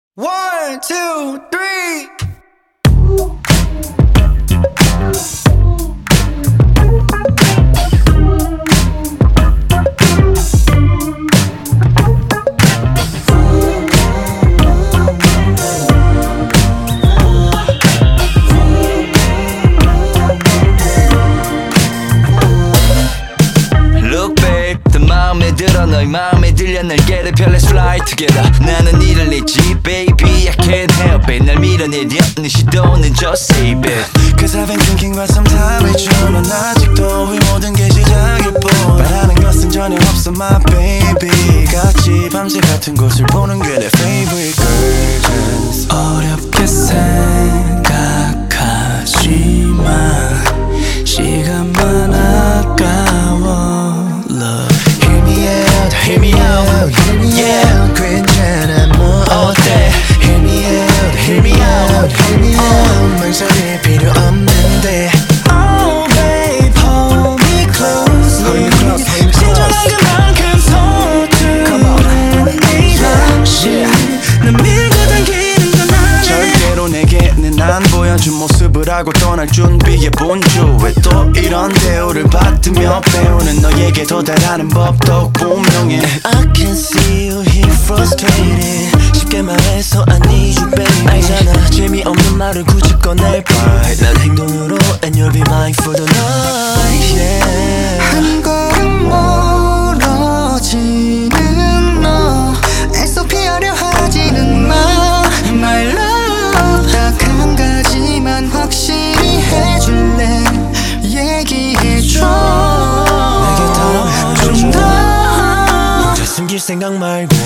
One, two, three. Look babe, 더 마음에 들어 너의 마음에 들려 날 get it, let's fly together. 나는 이를 잊지 baby, I can't help it. 날 밀어내려 네 시도는 just save it. Cause I've been thinking about some time with you. 넌 아직도 이 모든 게 시작일 뿐. 바라는 것은 전혀 없어 my baby. 같이 밤새 같은 곳을 보는 게 내 favorite girl. 어렵게 생각하지만 시간만 아까워. Love, hear me out, hear me out, hear me out. 괜찮아 뭐 어때? Hear me out, hear me out, hear me out. 망설일 필요 없는데. Oh babe, hold me closely. 진정한 그만큼 서투른 이 당신. 난 밀고 당기는 건 아니야. 절대로 내게는 안 보여준 모습을 하고 떠날 준비해 본 주. 왜 또 이런 대우를 받으며 배우는 너에게 도달하는 법도 분명해. I can see you here frustrated. 쉽게 말해서 I need you baby. 알잖아 재미없는 말을 굳이 꺼낼 뻔. 난 행동으로 and you'll be mine for the night. Yeah. 한 걸음 멀어지는 너 애써 피하려 하지는 마. My love 딱 한 가지만 확실히 해줄래. 얘기해줘. 내게 더 좀 더. 혼자 숨길 생각 말고